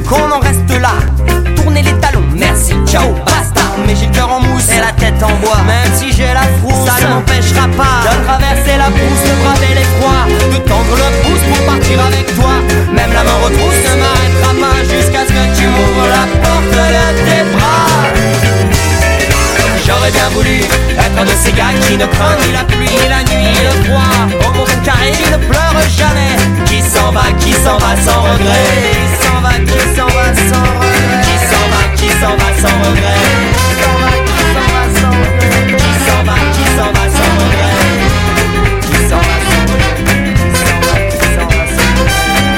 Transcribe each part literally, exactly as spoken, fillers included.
qu'on en reste là. Tournez les talons, merci, ciao, basta. Mais j'ai le cœur en mousse et la tête en bois. Même si j'ai la frousse, ça ne m'empêchera pas de traverser la brousse, de braver l'effroi, de tendre le pouce pour partir avec toi. Même la main retrousse ne m'arrêtera pas jusqu'à ce que tu m'ouvres la porte de tes bras. J'aurais bien voulu être un de ces gars qui ne craint ni la pluie, ni la nuit, ni le froid. Au bon carré, qui ne pleure jamais, qui s'en va, qui s'en va sans regret. Qui s'en va, qui s'en va sans regret. Qui s'en va, qui s'en va sans regret. Qui s'en va, qui s'en va sans regret. Qui s'en va, qui s'en va sans regret. Qui s'en va sans regret. Qui s'en va, qui s'en va sans regret.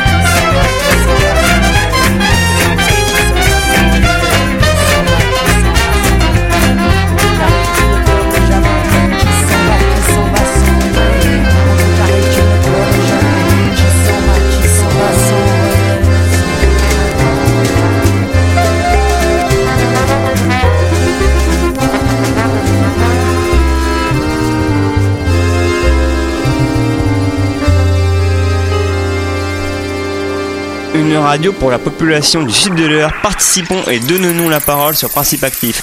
Une radio pour la population du sud de l'Eure. Participons et donnons-nous la parole sur Principe Actif.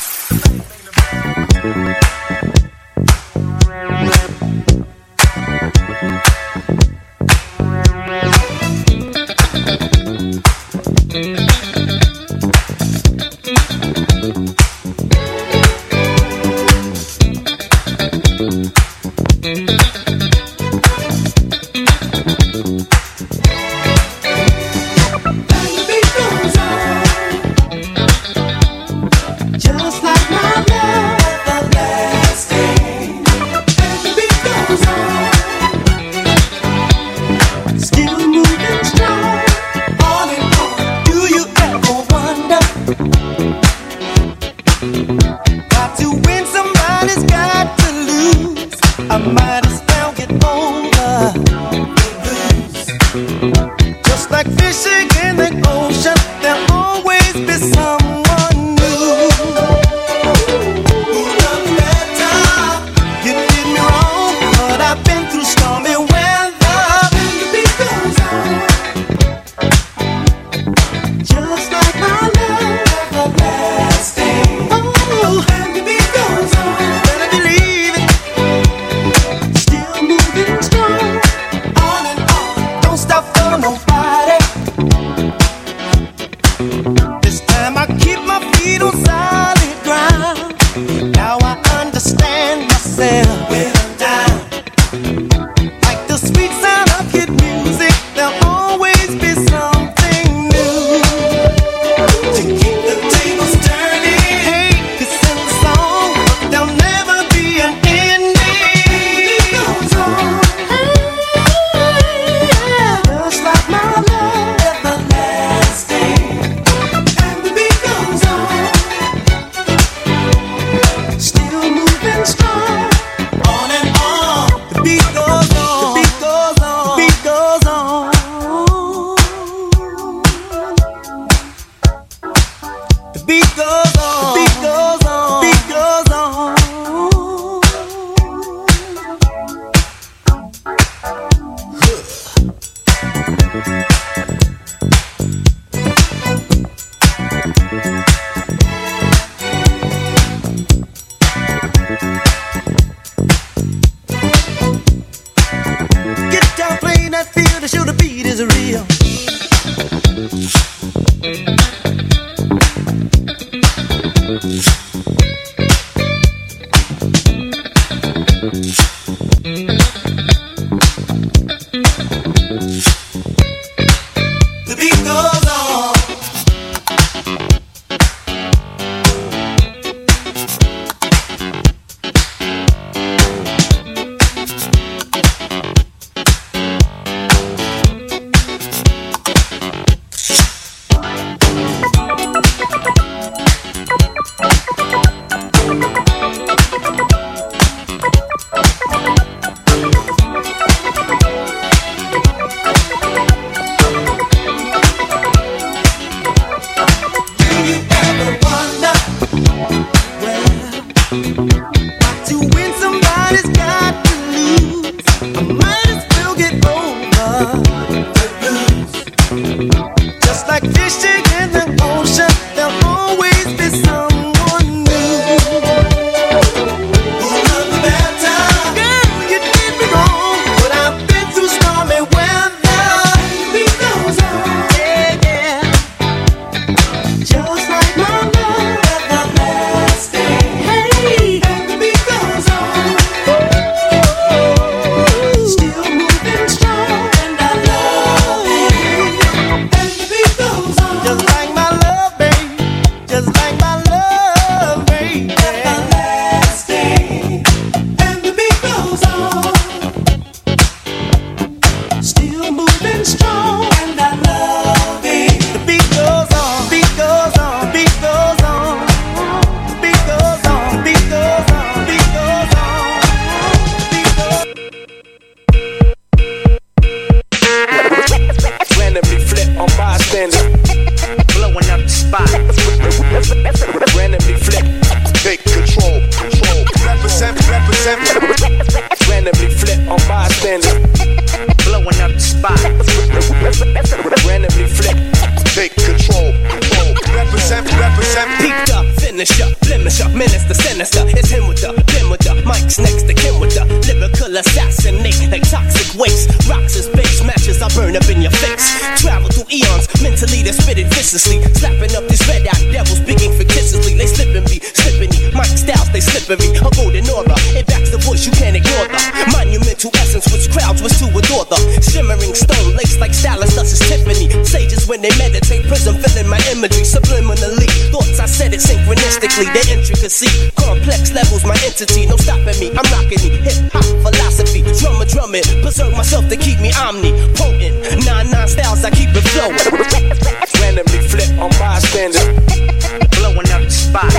finisher, blemisher, minister, sinister. It's him with the, them with the, Mike's next to Kim with the lyrical assassinate like toxic waste. Rocks as base matches, I burn up in your face. Travel through eons, mentally they spit it viciously. Slapping up these red eyed devils, speaking fictitiously. They slipping me, slipping me. Mike styles, they slippery. A golden aura, it backs the voice, you can't ignore the monumental essence which crowds was to adore the shimmering stone laced like stylus, thus is Tiffany. Sages when they meditate, prism filling my imagery subliminally. Thoughts I said it synchronistically, their intricacy, complex levels, my entity, no stopping me. I'm rocking the hip hop philosophy, drummer drumming, preserve myself to keep me omnipotent. Nine nine styles, I keep it flowing. Randomly flip on bystanders, blowing up the spot.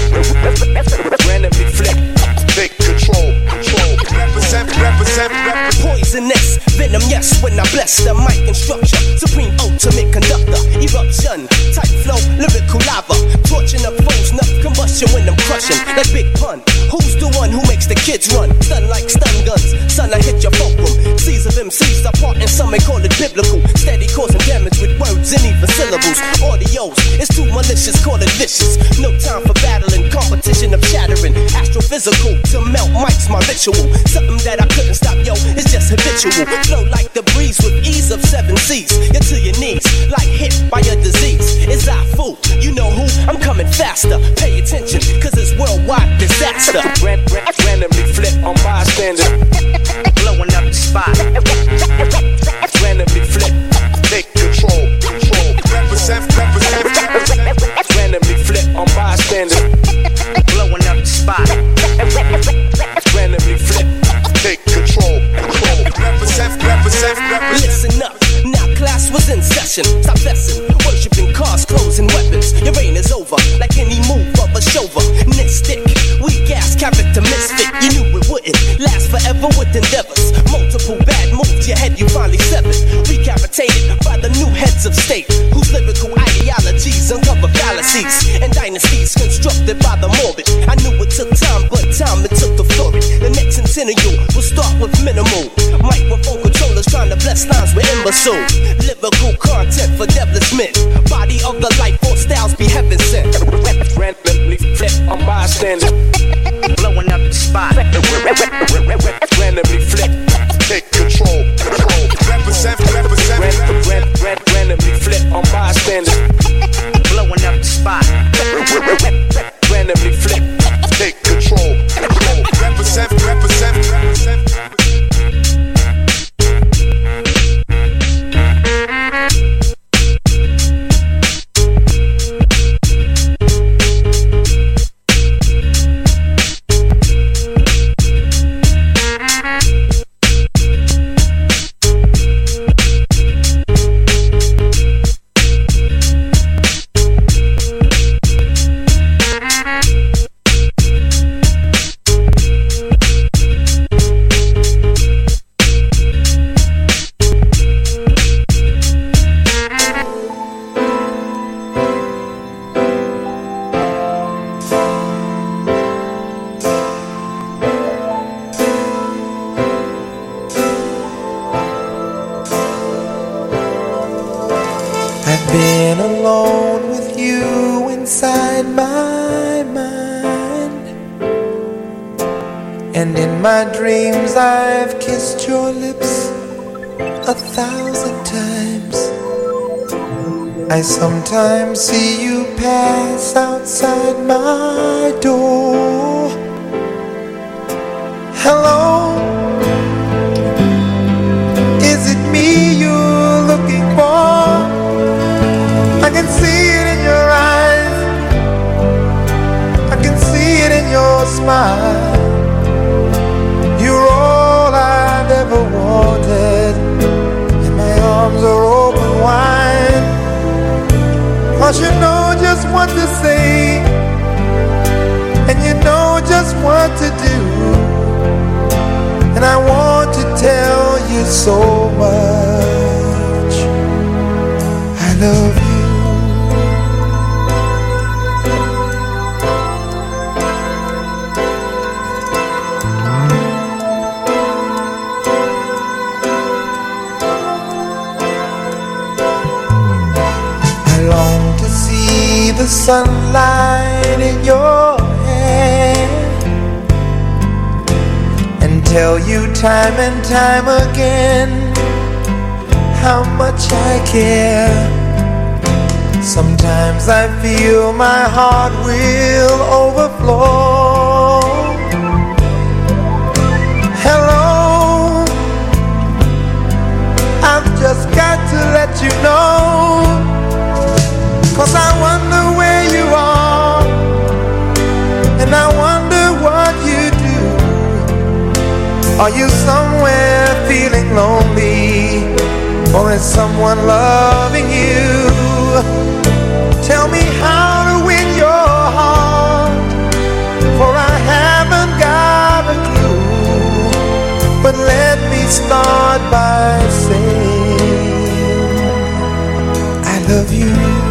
Randomly flip, take control, control. Represent, represent, represent. Poisonous venom, yes, when I bless the mic and structure. Supreme ultimate conductor, eruption, type flow, lyrical lava. Torching up foes, enough combustion when I'm crushing. Like Big Pun, who's the one who makes the kids run? Stun like stun guns, son, I hit your fulcrum. Seas of M Cs apart and some may call it biblical. Steady causing damage with words and even syllables. Audios, it's too malicious, call it vicious. No time for battling, competition of shattering. Astrophysical, to melt mics, my ritual. Something that I couldn't stop, yo, it's just habitual. Flow like the breeze with ease of seven seas. You're to your knees, like hit by a disease. It's I fool, you know who? I'm coming faster. Pay attention, cause it's worldwide disaster. Ran, ran, randomly flip on bystanders, blowing up the spot. Randomly flip, take control, control. Represent, represent, represent. Randomly flip on bystanders, blowing up the spot. Randomly flip, take control, control. Represent, represent, represent. Listen up, now class was in session. Stop messing, worshipping cars, clothes, and weapons. Your reign is over, like any move of a chauvinistic. Weak ass character misfit, you knew it wouldn't last forever with endeavors. Multiple bad moves, your head you finally severed. Recapitated by the new heads of state, whose lyrical ideologies uncover fallacies and dynasties constructed by the morbid. I knew it took time, but time it took to flourish. The next centennial will start with minimal microphone controllers trying to bless lines with imbecile lyrical content for devilish men. Body of the life force styles be heaven sent. Randomly flip on bystanders, blowing up the spot. Randomly flip, take control, control. Represent, represent, ran, ran, ran, randomly flip on bystanders, blowing up the spot. Randomly flip, take control, control. Represent, represent, represent. Been alone with you inside my mind, and in my dreams I've kissed your lips a thousand times. I sometimes see you pass outside my door. Hello, is it me you're looking for? I can see it in your eyes, I can see it in your smile. You're all I've ever wanted, and my arms are open wide. Cause you know just what to say, and you know just what to do, and I want to tell you so much I love you. the sunlight in your hand and tell you time and time again how much I care. Sometimes I feel my heart will overflow. Hello, I've just got to let you know, 'cause I wonder where you are, and I wonder what you do. Are you somewhere feeling lonely, or is someone loving you? Tell me how to win your heart, for I haven't got a clue. But let me start by saying I love you.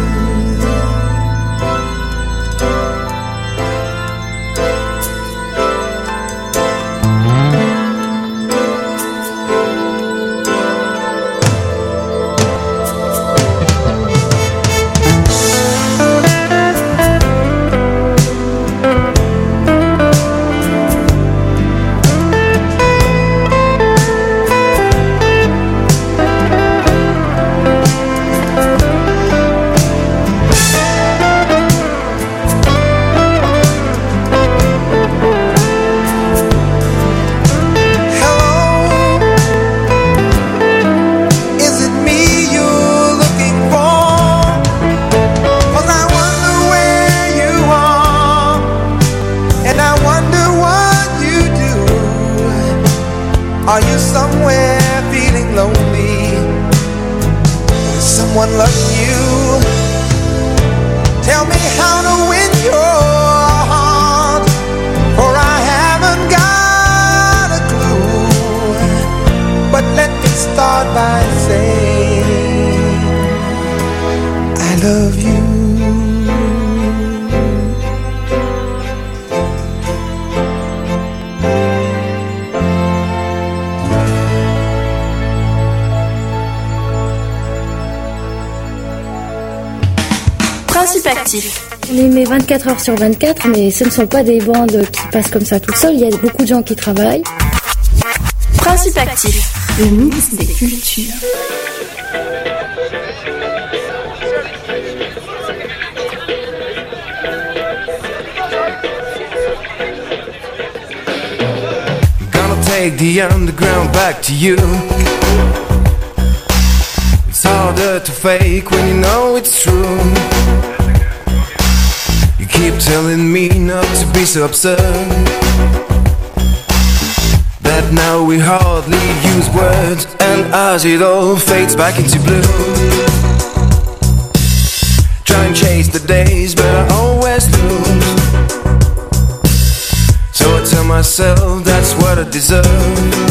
Are you somewhere feeling lonely? Is someone loving you? Tell me how to win your heart, for I haven't got a clue. But let me start by saying I love you. Principe actif. On émet vingt-quatre heures sur vingt-quatre, mais ce ne sont pas des bandes qui passent comme ça tout seul. Il y a beaucoup de gens qui travaillent. Principe actif. Le mix des cultures. Gonna take the underground back to you. It's harder to fake when you know it's true. You keep telling me not to be so absurd, that now we hardly use words, and as it all fades back into blue, try and chase the days but I always lose. So I tell myself that's what I deserve.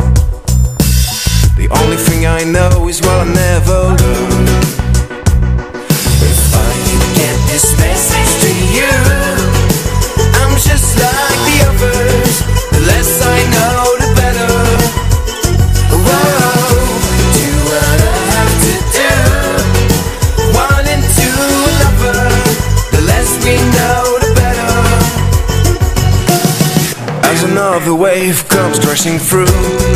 The only thing I know is what I never learned. If I can get this message to you, I'm just like the others. The less I know, the better. Whoa, do what I have to do. One into another. The less we know, the better. As another wave comes crashing through,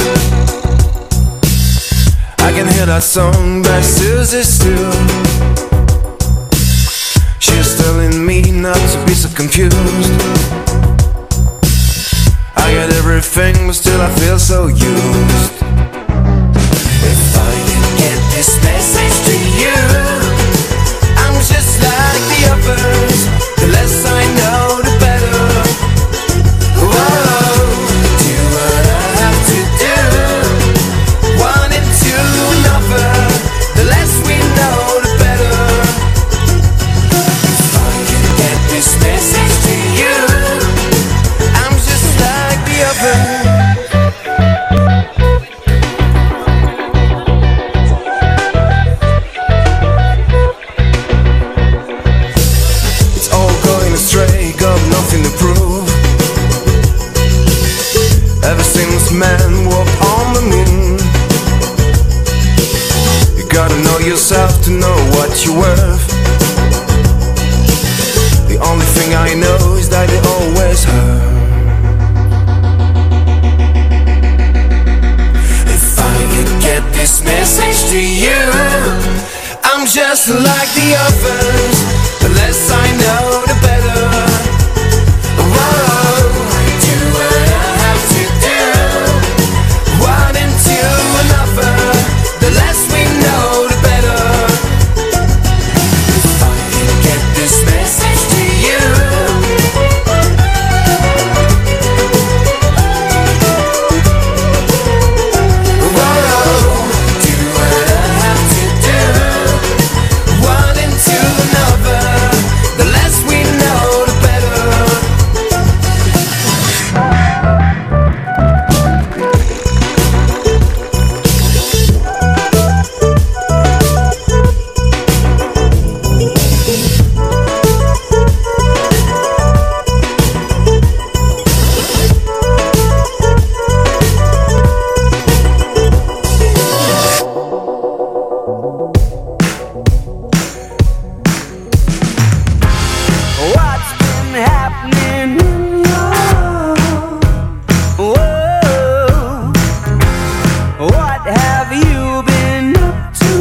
I can hear that song by Susie Stu. She's telling me not to be so confused. I got everything, but still I feel so used. If I can get this message to you, I'm just like the others. The less I know, the better. Whoa, do what I have to do. One into another. The less we know, the better. If I can get this message to you, I'm just like the others. It's all going astray, got nothing to prove. Ever since man walked on the moon, you gotta know yourself to know what you're worth. just like the others. The less I know, the better. Whoa, do what I have to do. One into another. The less we know, the better. If I can get this message to you. Whoa, do what I have to do. One into another. The less we know, the better. What's been happening in your world? What have you been up to?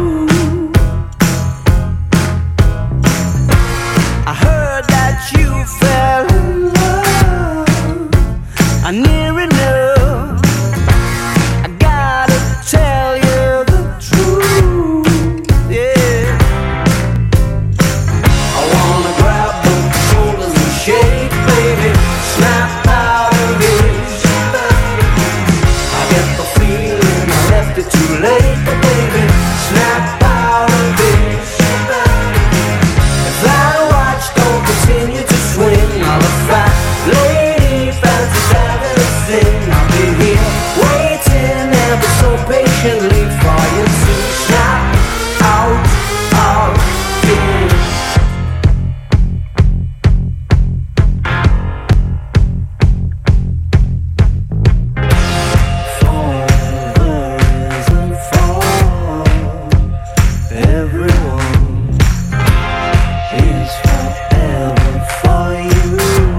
I heard that you fell in love. I near enough. I gotta tell you the truth. Yeah. I wanna grab both shoulders and shake, baby. Snap out of it. I get the feeling I left it too late, but baby, snap out of it. If that watch don't continue to swing, I'll a fat lady fancies having a thing. I'll be here waiting ever so patiently for you to snap out of it. Everyone is forever for you.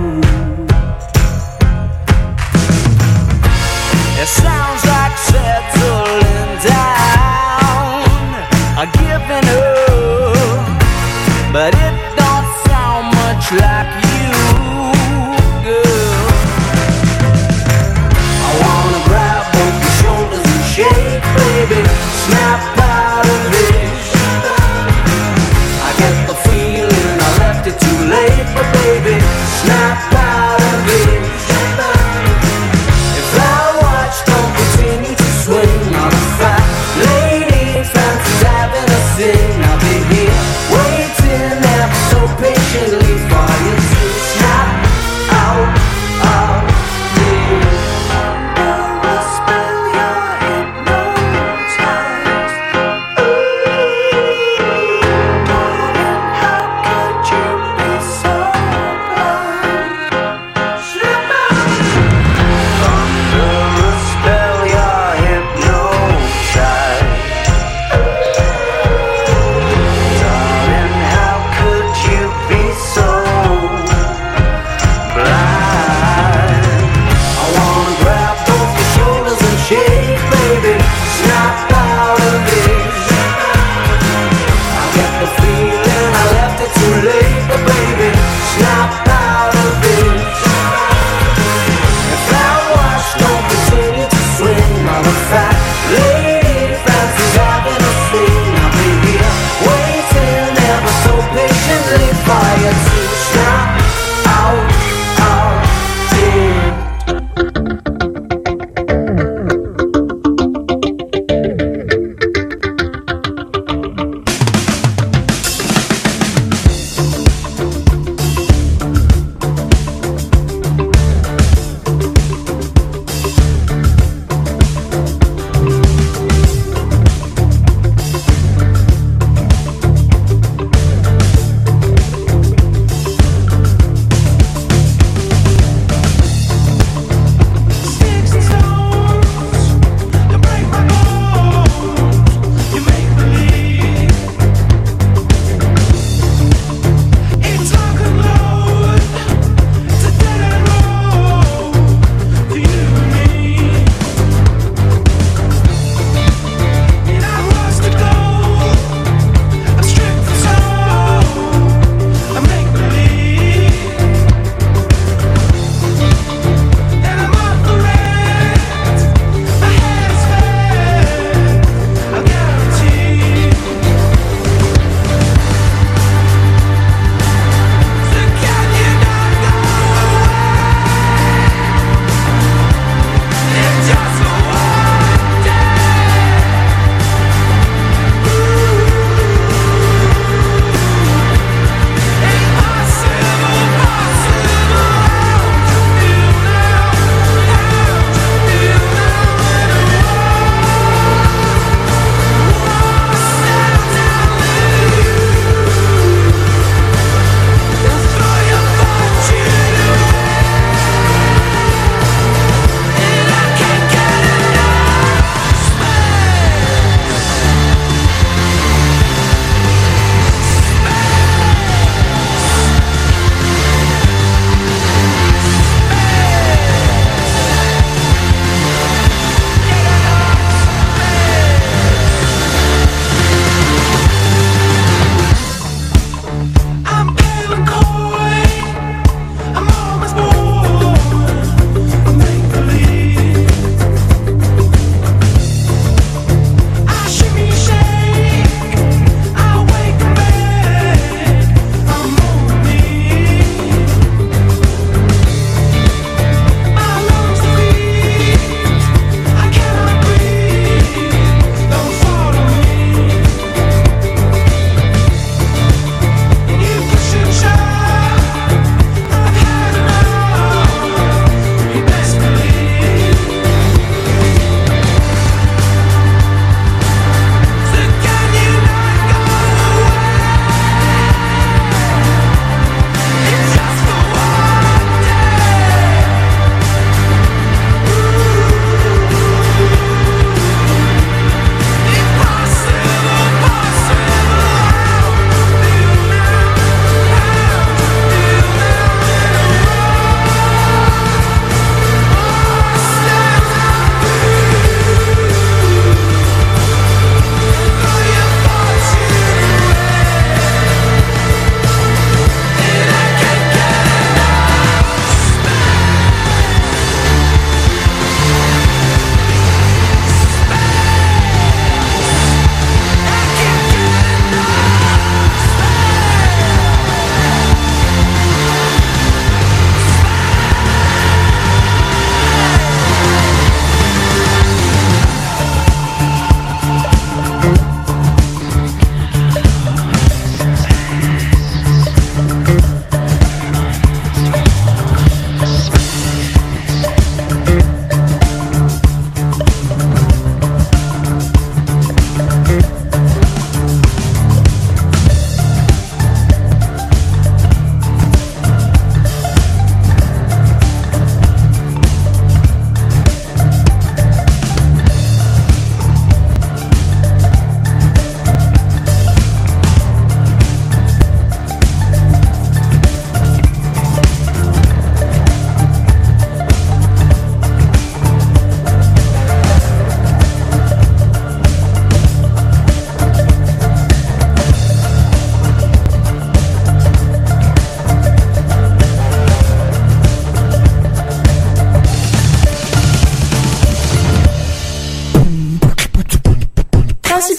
It sounds like settling down, a giving up, but it don't sound much like you, girl. I wanna grab both your shoulders and shake, baby. Snap out of it. I get the feeling I left it too late, but baby, snap out of it. If that watch don't continue to swing, I'm a fat lady, fancies having a thing. I'll be here waiting ever so patiently for you to snap out of it. Spell your hypnotized.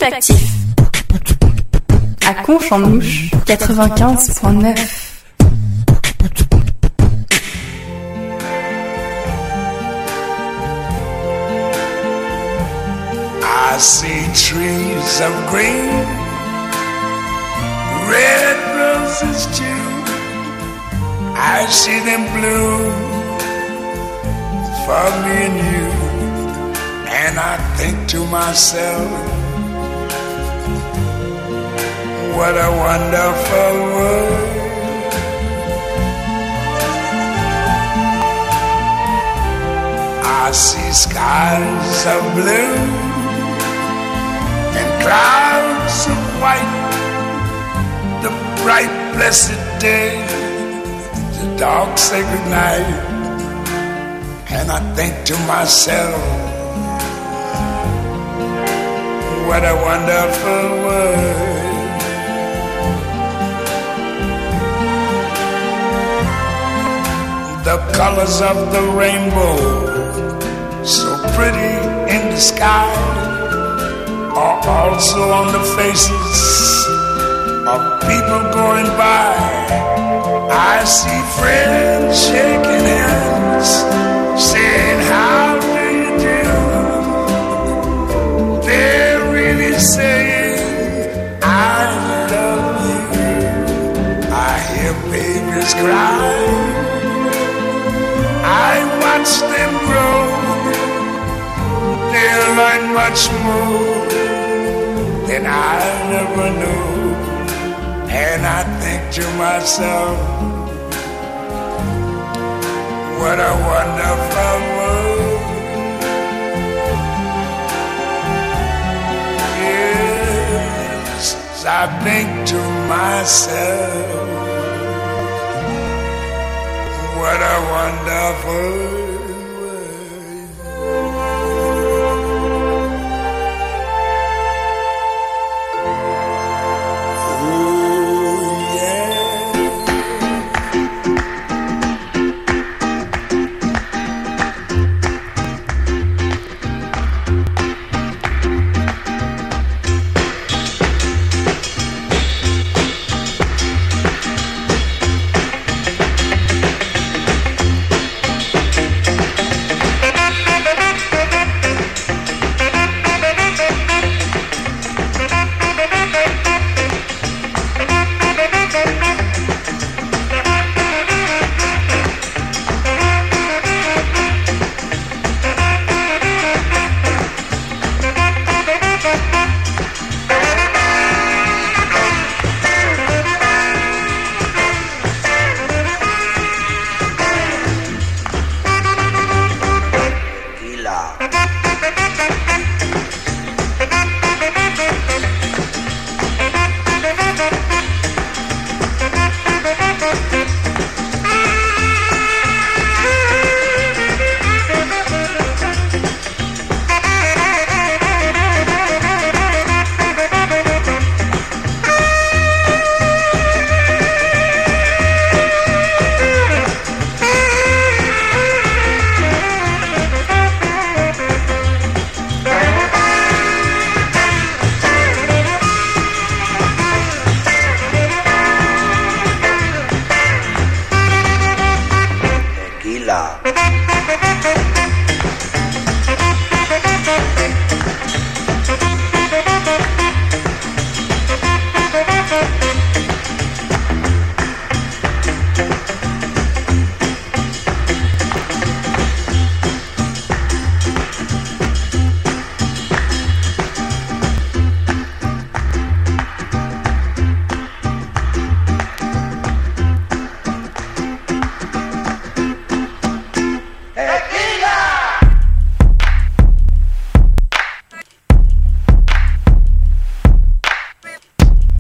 Principe Actif. À Conche-en-Ouche, quatre-vingt-quinze point neuf. I see trees of green, red roses too. I see them bloom for me and you. And I think to myself, what a wonderful world. I see skies of blue and clouds of white, the bright blessed day, the dark sacred night. And I think to myself, what a wonderful world. The colors of the rainbow, so pretty in the sky, are also on the faces of people going by. I see friends shaking hands, saying, how do you do? They're really saying, I love you. I hear babies cry, I watch them grow. They'll learn much more than I never knew. And I think to myself, what a wonderful world. Yes, I think to myself, what a wonderful world.